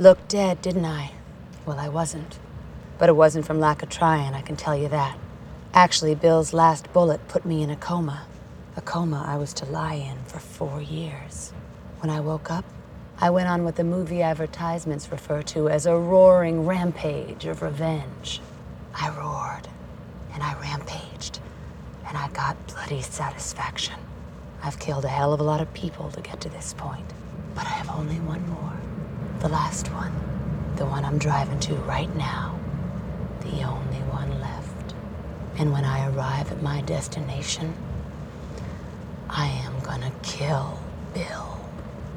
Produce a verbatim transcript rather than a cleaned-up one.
Looked dead, didn't I? Well, I wasn't. But it wasn't from lack of trying, I can tell you that. Actually, Bill's last bullet put me in a coma. A coma I was to lie in for four years. When I woke up, I went on what the movie advertisements refer to as a roaring rampage of revenge. I roared, and I rampaged, and I got bloody satisfaction. I've killed a hell of a lot of people to get to this point, but I have only one more. The last one. The one I'm driving to right now. The only one left. And when I arrive at my destination, I am gonna kill Bill.